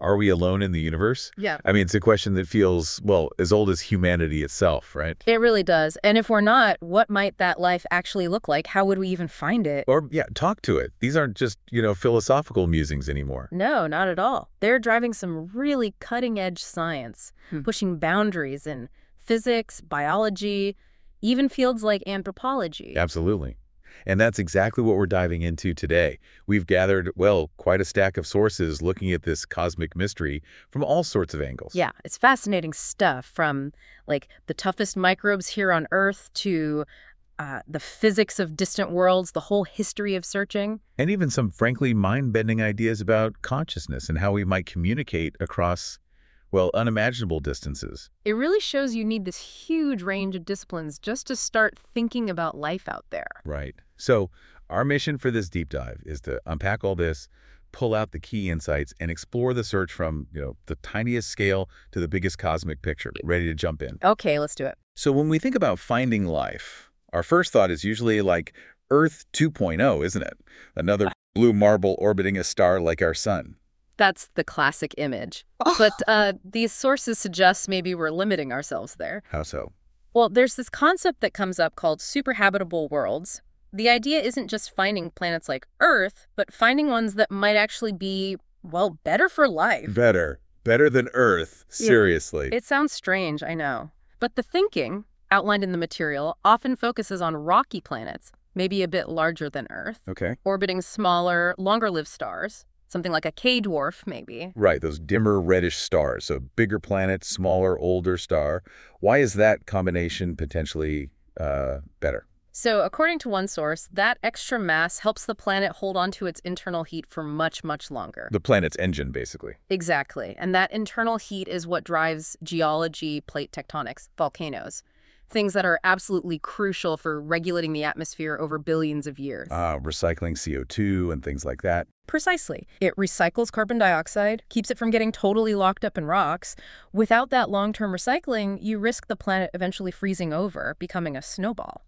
are we alone in the universe? Yeah. I mean, it's a question that feels, well, as old as humanity itself, right? It really does. And if we're not, what might that life actually look like? How would we even find it? Or, yeah, talk to it. These aren't just, philosophical musings anymore. No, not at all. They're driving some really cutting-edge science, pushing boundaries in physics, biology, even fields like anthropology. Absolutely. And that's exactly what we're diving into today. We've gathered, well, quite a stack of sources looking at this cosmic mystery from all sorts of angles. Yeah, it's fascinating stuff, from like the toughest microbes here on Earth to the physics of distant worlds, the whole history of searching. And even some frankly mind-bending ideas about consciousness and how we might communicate across, well, unimaginable distances. It really shows you need this huge range of disciplines just to start thinking about life out there. Right. So our mission for this deep dive is to unpack all this, pull out the key insights, and explore the search from, the tiniest scale to the biggest cosmic picture. Ready to jump in? Okay, let's do it. So when we think about finding life, our first thought is usually like Earth 2.0, isn't it? Another blue marble orbiting a star like our sun. That's the classic image. But these sources suggest maybe we're limiting ourselves there. How so? Well, there's this concept that comes up called superhabitable worlds. The idea isn't just finding planets like Earth, but finding ones that might actually be, well, better for life. Better. Better than Earth. Seriously. It sounds strange, I know. But the thinking, outlined in the material, often focuses on rocky planets, maybe a bit larger than Earth, Okay. orbiting smaller, longer-lived stars. Something like a K-dwarf, maybe. Right, those dimmer reddish stars. So bigger planet, smaller, older star. Why is that combination potentially better? So according to one source, that extra mass helps the planet hold on to its internal heat for much, much longer. The planet's engine, basically. Exactly. And that internal heat is what drives geology, plate tectonics, volcanoes. Things that are absolutely crucial for regulating the atmosphere over billions of years. Recycling CO2 and things like that. Precisely. It recycles carbon dioxide, keeps it from getting totally locked up in rocks. Without that long-term recycling, you risk the planet eventually freezing over, becoming a snowball.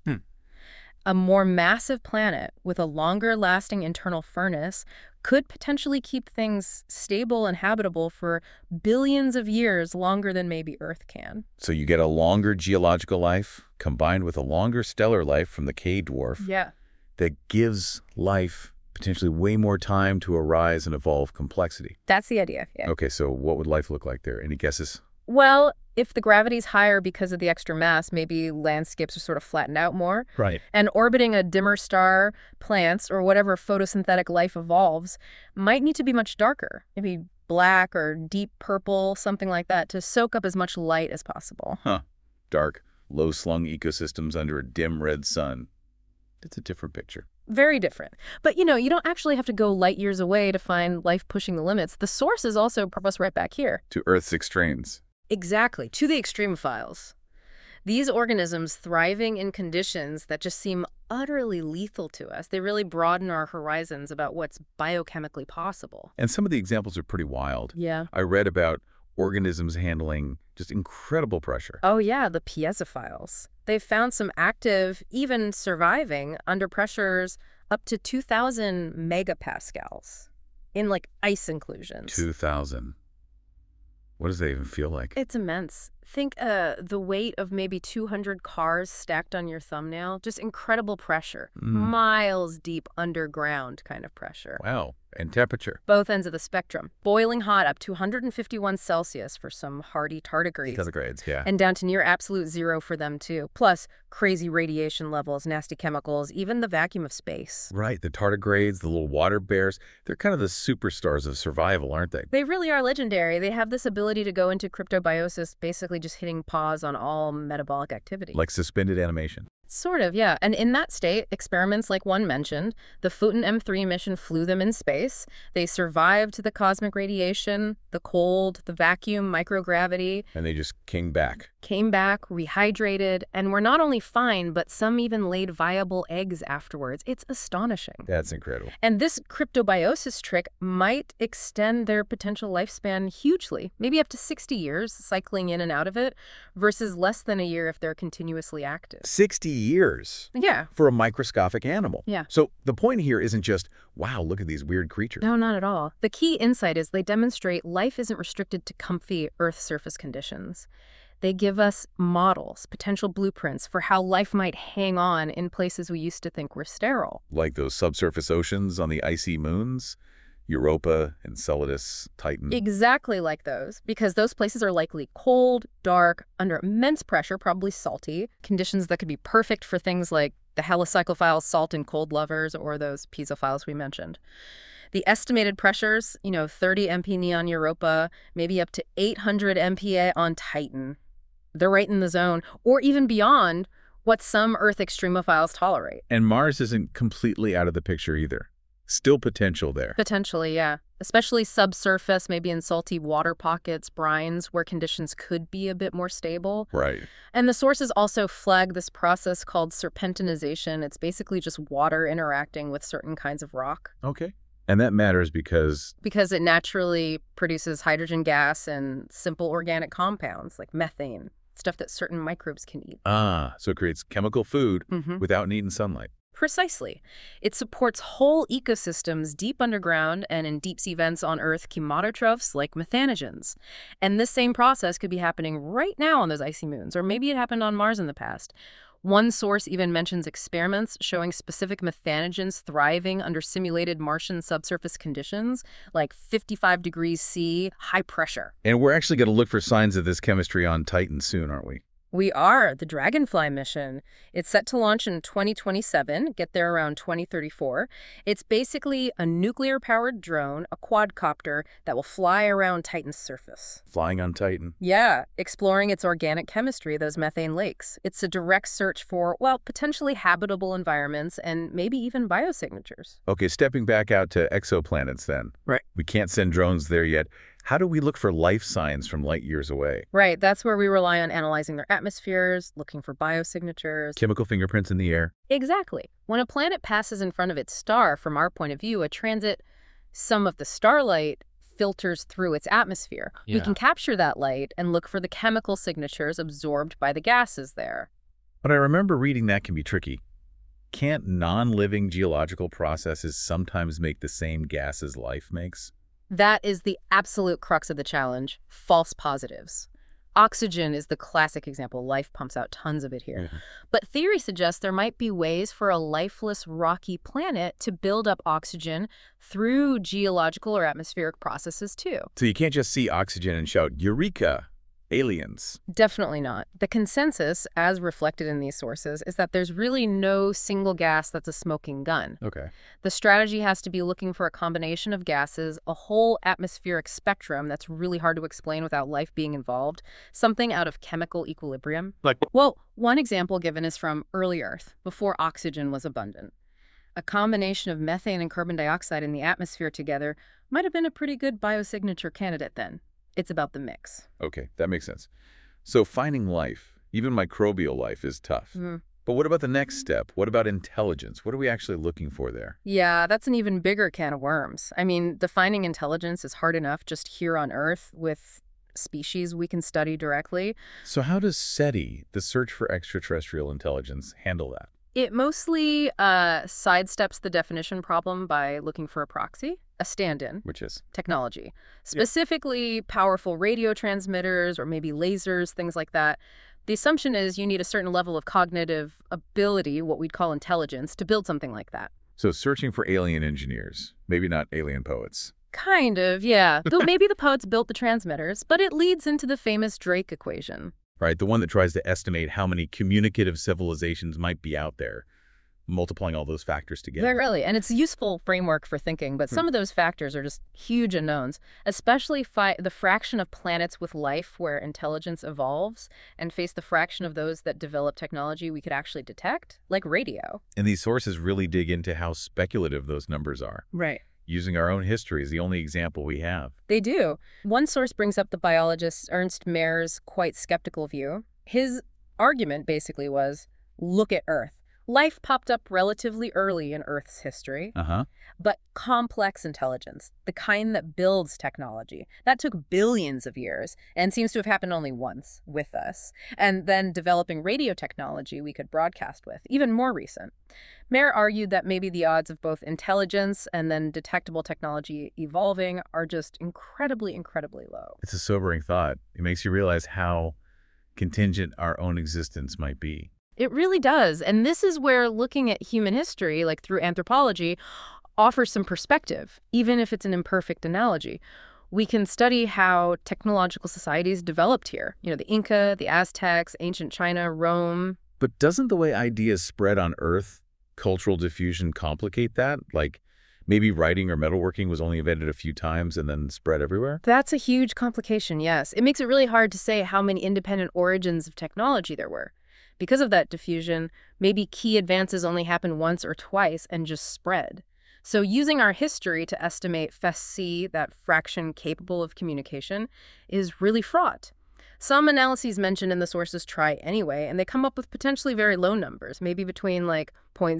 A more massive planet with a longer-lasting internal furnace could potentially keep things stable and habitable for billions of years, longer than maybe Earth can. So you get a longer geological life combined with a longer stellar life from the K-dwarf. Yeah. That gives life potentially way more time to arise and evolve complexity. That's the idea, yeah. Okay, so what would life look like there? Any guesses? Well, if the gravity's higher because of the extra mass, maybe landscapes are sort of flattened out more. Right. And orbiting a dimmer star, plants, or whatever photosynthetic life evolves might need to be much darker, maybe black or deep purple, something like that, to soak up as much light as possible. Huh. Dark, low-slung ecosystems under a dim red sun. It's a different picture. Very different. But, you don't actually have to go light years away to find life pushing the limits. The sources also prop us right back here. To Earth's extremes. Exactly, to the extremophiles. These organisms thriving in conditions that just seem utterly lethal to us. They really broaden our horizons about what's biochemically possible. And some of the examples are pretty wild. Yeah. I read about organisms handling just incredible pressure. Oh, yeah, the piezophiles. They've found some active, even surviving, under pressures up to 2,000 megapascals in, ice inclusions. 2,000. What does that even feel like? It's immense. Think the weight of maybe 200 cars stacked on your thumbnail. Just incredible pressure. Miles deep underground kind of pressure. Wow. And temperature. Both ends of the spectrum. Boiling hot up to 151 Celsius for some hardy tardigrades. Tardigrades, yeah. And down to near absolute zero for them, too. Plus, crazy radiation levels, nasty chemicals, even the vacuum of space. Right. The tardigrades, the little water bears, they're kind of the superstars of survival, aren't they? They really are legendary. They have this ability to go into cryptobiosis, basically just hitting pause on all metabolic activity. Like suspended animation. Sort of, yeah. And in that state, experiments like one mentioned, the Photon M3 mission flew them in space. They survived the cosmic radiation, the cold, the vacuum, microgravity. And they just came back. came back, rehydrated, and were not only fine, but some even laid viable eggs afterwards. It's astonishing. That's incredible. And this cryptobiosis trick might extend their potential lifespan hugely, maybe up to 60 years cycling in and out of it, versus less than a year if they're continuously active. 60 years? Yeah. For a microscopic animal. Yeah. So the point here isn't just, wow, look at these weird creatures. No, not at all. The key insight is they demonstrate life isn't restricted to comfy Earth surface conditions. They give us models, potential blueprints for how life might hang on in places we used to think were sterile. Like those subsurface oceans on the icy moons? Europa, Enceladus, Titan. Exactly like those, because those places are likely cold, dark, under immense pressure, probably salty, conditions that could be perfect for things like the helicyclophiles, salt and cold lovers, or those piezophiles we mentioned. The estimated pressures, 30 mpn on Europa, maybe up to 800 MPa on Titan. They're right in the zone, or even beyond what some Earth extremophiles tolerate. And Mars isn't completely out of the picture either. Still potential there. Potentially, yeah. Especially subsurface, maybe in salty water pockets, brines, where conditions could be a bit more stable. Right. And the sources also flag this process called serpentinization. It's basically just water interacting with certain kinds of rock. Okay. And that matters because it naturally produces hydrogen gas and simple organic compounds like methane, stuff that certain microbes can eat. so it creates chemical food without needing sunlight. Precisely. It supports whole ecosystems deep underground and in deep-sea vents on Earth, chemotrophs like methanogens. And this same process could be happening right now on those icy moons, or maybe it happened on Mars in the past. One source even mentions experiments showing specific methanogens thriving under simulated Martian subsurface conditions, like 55 degrees C, high pressure. And we're actually going to look for signs of this chemistry on Titan soon, aren't we? We are. The Dragonfly mission. It's set to launch in 2027, get there around 2034. It's basically a nuclear-powered drone, a quadcopter, that will fly around Titan's surface. Flying on Titan? Yeah, exploring its organic chemistry, those methane lakes. It's a direct search for, potentially habitable environments and maybe even biosignatures. Okay, stepping back out to exoplanets then. Right. We can't send drones there yet. How do we look for life signs from light years away? Right, that's where we rely on analyzing their atmospheres, looking for biosignatures. Chemical fingerprints in the air. Exactly. When a planet passes in front of its star, from our point of view, some of the starlight filters through its atmosphere. Yeah. We can capture that light and look for the chemical signatures absorbed by the gases there. But I remember reading that can be tricky. Can't non-living geological processes sometimes make the same gases life makes? That is the absolute crux of the challenge, false positives. Oxygen is the classic example. Life pumps out tons of it here. But theory suggests there might be ways for a lifeless, rocky planet to build up oxygen through geological or atmospheric processes, too. So you can't just see oxygen and shout, "Eureka! Aliens." Definitely not. The consensus, as reflected in these sources, is that there's really no single gas that's a smoking gun. Okay. The strategy has to be looking for a combination of gases, a whole atmospheric spectrum that's really hard to explain without life being involved, something out of chemical equilibrium. Well, one example given is from early Earth, before oxygen was abundant. A combination of methane and carbon dioxide in the atmosphere together might have been a pretty good biosignature candidate then. It's about the mix. Okay, that makes sense. So finding life, even microbial life, is tough. But what about the next step? What about intelligence? What are we actually looking for there? Yeah, that's an even bigger can of worms. I mean, defining intelligence is hard enough just here on Earth with species we can study directly. So how does SETI, the Search for Extraterrestrial Intelligence, handle that? It mostly sidesteps the definition problem by looking for a proxy, a stand-in. Which is? Technology. Specifically, powerful radio transmitters or maybe lasers, things like that. The assumption is you need a certain level of cognitive ability, what we'd call intelligence, to build something like that. So searching for alien engineers, maybe not alien poets. Kind of, yeah. Though maybe the poets built the transmitters, but it leads into the famous Drake equation. Right, the one that tries to estimate how many communicative civilizations might be out there, multiplying all those factors together. Really, and it's a useful framework for thinking, but some of those factors are just huge unknowns, especially the fraction of planets with life where intelligence evolves and face the fraction of those that develop technology we could actually detect, like radio. And these sources really dig into how speculative those numbers are. Right. using our own history is the only example we have. They do. One source brings up the biologist Ernst Mayr's quite skeptical view. His argument basically was, look at Earth. Life popped up relatively early in Earth's history, but complex intelligence, the kind that builds technology, that took billions of years and seems to have happened only once with us. And then developing radio technology we could broadcast with, even more recent. Mayr argued that maybe the odds of both intelligence and then detectable technology evolving are just incredibly, incredibly low. It's a sobering thought. It makes you realize how contingent our own existence might be. It really does. And this is where looking at human history, like through anthropology, offers some perspective, even if it's an imperfect analogy. We can study how technological societies developed here. You know, the Inca, the Aztecs, ancient China, Rome. But doesn't the way ideas spread on Earth, cultural diffusion, complicate that? Like maybe writing or metalworking was only invented a few times and then spread everywhere? That's a huge complication, yes. It makes it really hard to say how many independent origins of technology there were. Because of that diffusion, maybe key advances only happen once or twice and just spread. So using our history to estimate FESC, that fraction capable of communication, is really fraught. Some analyses mentioned in the sources try anyway, and they come up with potentially very low numbers, maybe between like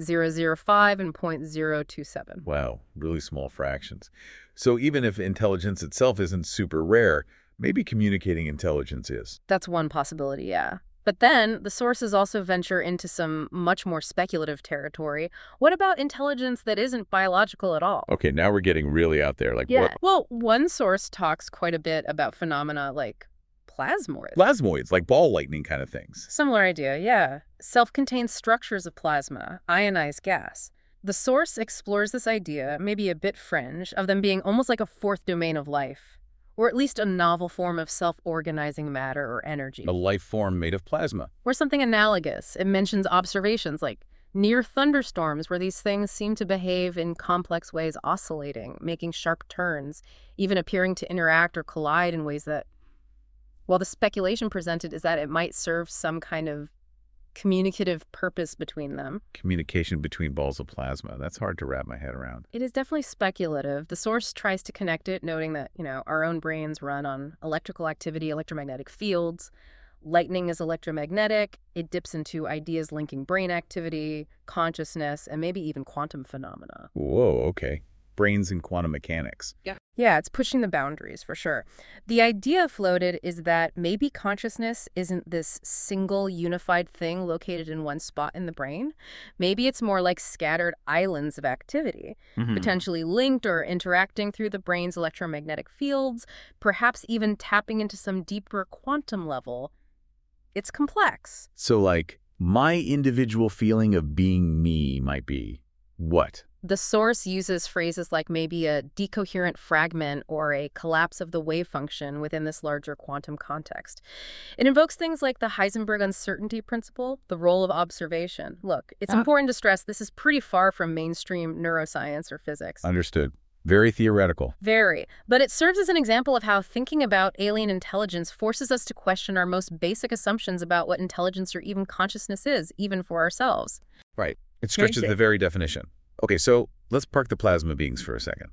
0.005 and 0.027. Wow, really small fractions. So even if intelligence itself isn't super rare, maybe communicating intelligence is. That's one possibility, yeah. But then the sources also venture into some much more speculative territory. What about intelligence that isn't biological at all? Okay, now we're getting really out there. Like what? Well, one source talks quite a bit about phenomena like plasmoids. Plasmoids, like ball lightning kind of things. Similar idea, yeah. Self-contained structures of plasma, ionized gas. The source explores this idea, maybe a bit fringe, of them being almost like a fourth domain of life. Or at least a novel form of self-organizing matter or energy. A life form made of plasma. Or something analogous. It mentions observations like near thunderstorms where these things seem to behave in complex ways, oscillating, making sharp turns, even appearing to interact or collide in ways that, well, the speculation presented is that it might serve some kind of communicative purpose between them. Communication between balls of plasma. That's hard to wrap my head around. It is definitely speculative. The source tries to connect it, noting that, our own brains run on electrical activity, electromagnetic fields. Lightning is electromagnetic. It dips into ideas linking brain activity, consciousness, and maybe even quantum phenomena. Whoa, okay. Brains and quantum mechanics. Yeah, it's pushing the boundaries for sure. The idea floated is that maybe consciousness isn't this single unified thing located in one spot in the brain. Maybe it's more like scattered islands of activity, potentially linked or interacting through the brain's electromagnetic fields, perhaps even tapping into some deeper quantum level. It's complex. So like my individual feeling of being me might be what? The source uses phrases like maybe a decoherent fragment or a collapse of the wave function within this larger quantum context. It invokes things like the Heisenberg uncertainty principle, the role of observation. Look, it's important to stress this is pretty far from mainstream neuroscience or physics. Understood. Very theoretical. Very. But it serves as an example of how thinking about alien intelligence forces us to question our most basic assumptions about what intelligence or even consciousness is, even for ourselves. Right. It stretches the very definition. Okay, so let's park the plasma beings for a second.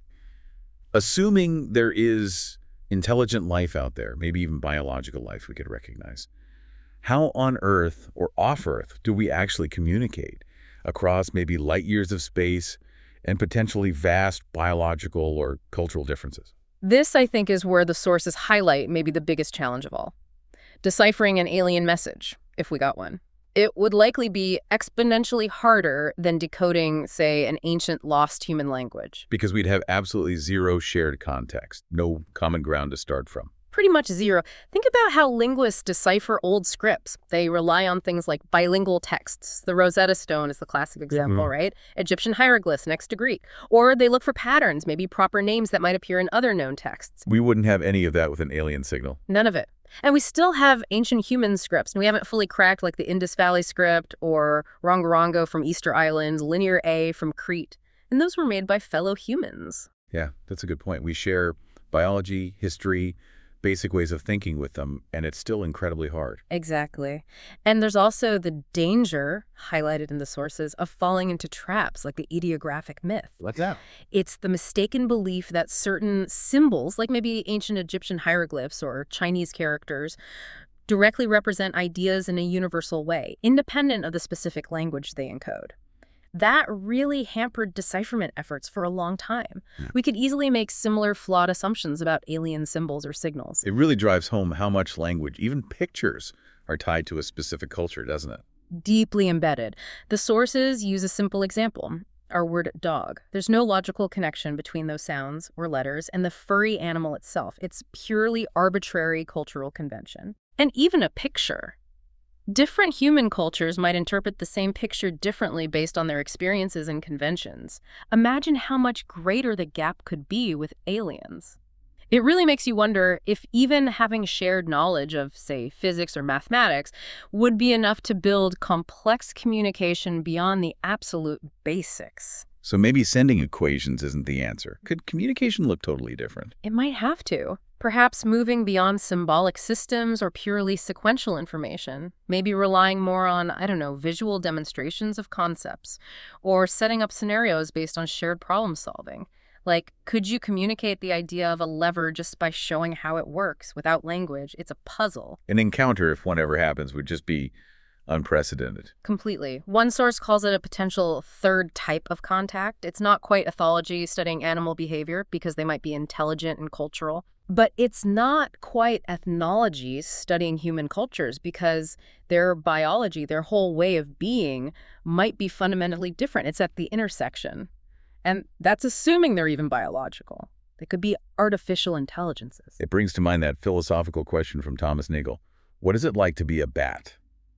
Assuming there is intelligent life out there, maybe even biological life we could recognize, how on Earth or off Earth do we actually communicate across maybe light years of space and potentially vast biological or cultural differences? This, I think, is where the sources highlight maybe the biggest challenge of all. Deciphering an alien message, if we got one. It would likely be exponentially harder than decoding, say, an ancient lost human language. Because we'd have absolutely zero shared context, no common ground to start from. Pretty much zero. Think about how linguists decipher old scripts. They rely on things like bilingual texts. The Rosetta Stone is the classic example, right? Egyptian hieroglyphs next to Greek. Or they look for patterns, maybe proper names that might appear in other known texts. We wouldn't have any of that with an alien signal. None of it. And we still have ancient human scripts, and we haven't fully cracked like the Indus Valley script or Rongorongo from Easter Island, Linear A from Crete. And those were made by fellow humans. Yeah, that's a good point. We share biology, history, basic ways of thinking with them, and it's still incredibly hard. Exactly. And there's also the danger, highlighted in the sources, of falling into traps like the ideographic myth. What's that? It's the mistaken belief that certain symbols, like maybe ancient Egyptian hieroglyphs or Chinese characters, directly represent ideas in a universal way, independent of the specific language they encode. That really hampered decipherment efforts for a long time. We could easily make similar flawed assumptions about alien symbols or signals. It really drives home how much language, even pictures, are tied to a specific culture, doesn't it? Deeply embedded. The sources use a simple example. Our word dog. There's no logical connection between those sounds or letters and the furry animal itself. It's purely arbitrary cultural convention. And even a picture. Different human cultures might interpret the same picture differently based on their experiences and conventions. Imagine how much greater the gap could be with aliens. It really makes you wonder if even having shared knowledge of, say, physics or mathematics would be enough to build complex communication beyond the absolute basics. So maybe sending equations isn't the answer. Could communication look totally different? It might have to. Perhaps moving beyond symbolic systems or purely sequential information, maybe relying more on, visual demonstrations of concepts, or setting up scenarios based on shared problem solving. Like, could you communicate the idea of a lever just by showing how it works without language? It's a puzzle. An encounter, if one ever happens, would just be unprecedented. Completely. One source calls it a potential third type of contact. It's not quite ethology studying animal behavior because they might be intelligent and cultural. But it's not quite ethnology studying human cultures because their biology, their whole way of being, might be fundamentally different. It's at the intersection. And that's assuming they're even biological. They could be artificial intelligences. It brings to mind that philosophical question from Thomas Nagel. What is it like to be a bat?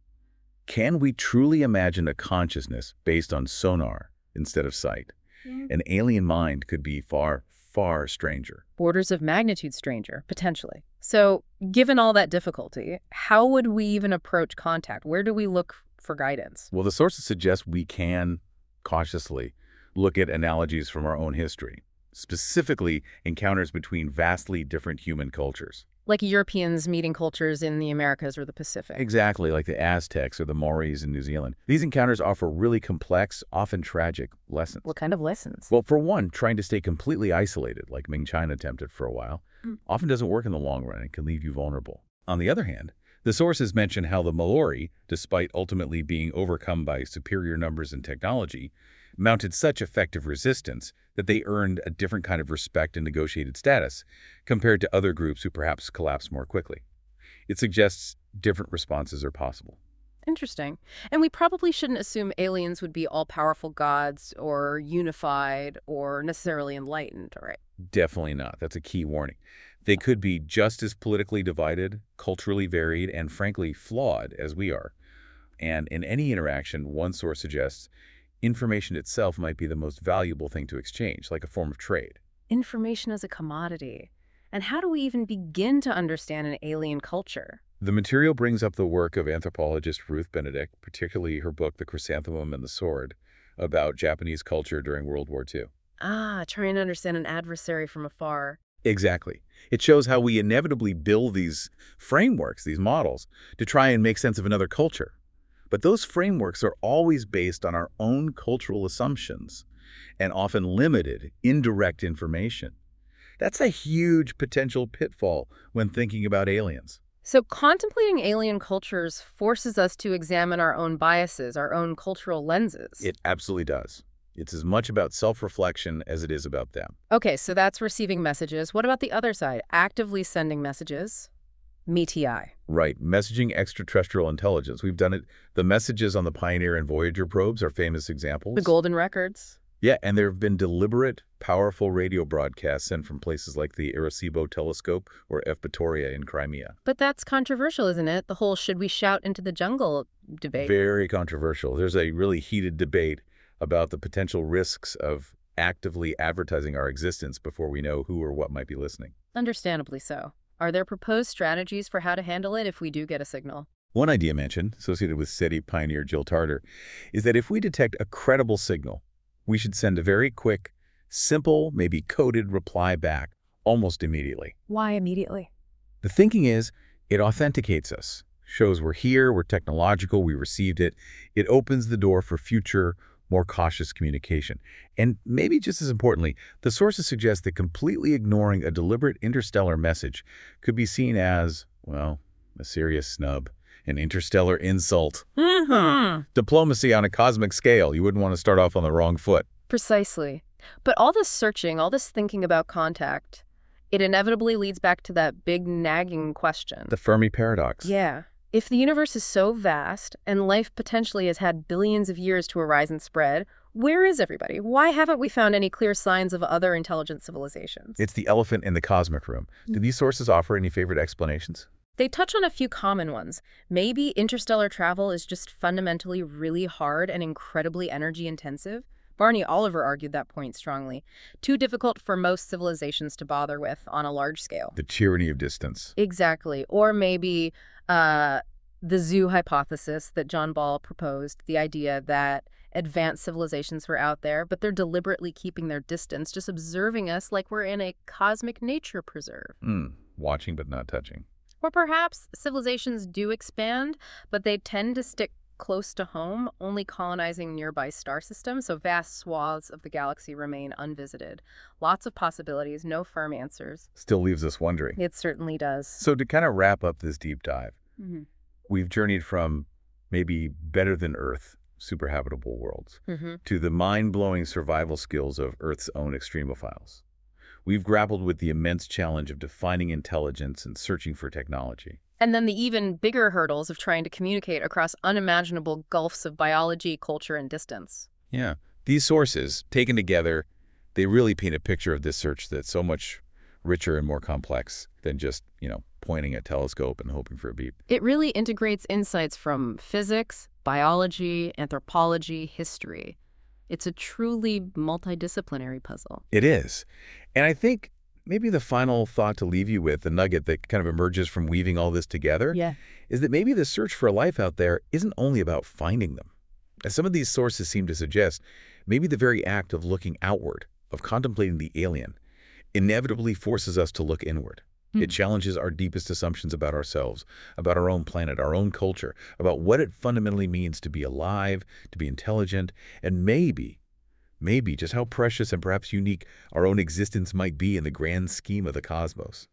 Can we truly imagine a consciousness based on sonar instead of sight? An alien mind could be far, far stranger. Orders of magnitude stranger, potentially. So, given all that difficulty, how would we even approach contact? Where do we look for guidance? Well, the sources suggest we can cautiously look at analogies from our own history, specifically encounters between vastly different human cultures. Like Europeans meeting cultures in the Americas or the Pacific. Exactly, like the Aztecs or the Maoris in New Zealand. These encounters offer really complex, often tragic lessons. What kind of lessons? Well, for one, trying to stay completely isolated, like Ming China attempted for a while, often doesn't work in the long run and can leave you vulnerable. On the other hand, the sources mention how the Maori, despite ultimately being overcome by superior numbers and technology, mounted such effective resistance that they earned a different kind of respect and negotiated status compared to other groups who perhaps collapsed more quickly. It suggests different responses are possible. Interesting. And we probably shouldn't assume aliens would be all-powerful gods or unified or necessarily enlightened, right? Definitely not. That's a key warning. They could be just as politically divided, culturally varied, and frankly flawed as we are. And in any interaction, one source suggests information itself might be the most valuable thing to exchange, like a form of trade. Information as a commodity. And how do we even begin to understand an alien culture? The material brings up the work of anthropologist Ruth Benedict, particularly her book, The Chrysanthemum and the Sword, about Japanese culture during World War II. Trying to understand an adversary from afar. Exactly. It shows how we inevitably build these frameworks, these models, to try and make sense of another culture. But those frameworks are always based on our own cultural assumptions and often limited, indirect information. That's a huge potential pitfall when thinking about aliens. So contemplating alien cultures forces us to examine our own biases, our own cultural lenses. It absolutely does. It's as much about self-reflection as it is about them. Okay, so that's receiving messages. What about the other side? Actively sending messages? METI. Right, messaging extraterrestrial intelligence. We've done it. The messages on the Pioneer and Voyager probes are famous examples. The golden records. Yeah, and there have been deliberate, powerful radio broadcasts sent from places like the Arecibo Telescope or Evpatoria in Crimea. But that's controversial, isn't it? The whole should we shout into the jungle debate. Very controversial. There's a really heated debate about the potential risks of actively advertising our existence before we know who or what might be listening. Understandably so. Are there proposed strategies for how to handle it if we do get a signal? One idea mentioned, associated with SETI pioneer Jill Tarter, is that if we detect a credible signal, we should send a very quick, simple, maybe coded reply back almost immediately. Why immediately? The thinking is, it authenticates us, shows we're here, we're technological, we received it. It opens the door for future, more cautious communication. And maybe just as importantly, the sources suggest that completely ignoring a deliberate interstellar message could be seen as, well, a serious snub, an interstellar insult. Diplomacy on a cosmic scale. You wouldn't want to start off on the wrong foot. Precisely. But all this searching, all this thinking about contact, it inevitably leads back to that big nagging question. The Fermi paradox. Yeah. If the universe is so vast and life potentially has had billions of years to arise and spread, where is everybody? Why haven't we found any clear signs of other intelligent civilizations? It's the elephant in the cosmic room. Do these sources offer any favorite explanations? They touch on a few common ones. Maybe interstellar travel is just fundamentally really hard and incredibly energy intensive. Barney Oliver argued that point strongly. Too difficult for most civilizations to bother with on a large scale. The tyranny of distance. Exactly. Or maybe the zoo hypothesis that John Ball proposed, the idea that advanced civilizations were out there, but they're deliberately keeping their distance, just observing us like we're in a cosmic nature preserve. Watching but not touching. Or perhaps civilizations do expand, but they tend to stick close to home, only colonizing nearby star systems, so vast swaths of the galaxy remain unvisited. Lots of possibilities, no firm answers. Still leaves us wondering. It certainly does. So to kind of wrap up this deep dive, we've journeyed from maybe better than Earth, super habitable worlds, to the mind-blowing survival skills of Earth's own extremophiles. We've grappled with the immense challenge of defining intelligence and searching for technology. And then the even bigger hurdles of trying to communicate across unimaginable gulfs of biology, culture, and distance. Yeah. These sources, taken together, they really paint a picture of this search that's so much richer and more complex than just, pointing a telescope and hoping for a beep. It really integrates insights from physics, biology, anthropology, history. It's a truly multidisciplinary puzzle. It is. And I think maybe the final thought to leave you with, the nugget that kind of emerges from weaving all this together, is that maybe the search for life out there isn't only about finding them. As some of these sources seem to suggest, maybe the very act of looking outward, of contemplating the alien, inevitably forces us to look inward. It challenges our deepest assumptions about ourselves, about our own planet, our own culture, about what it fundamentally means to be alive, to be intelligent, and maybe just how precious and perhaps unique our own existence might be in the grand scheme of the cosmos.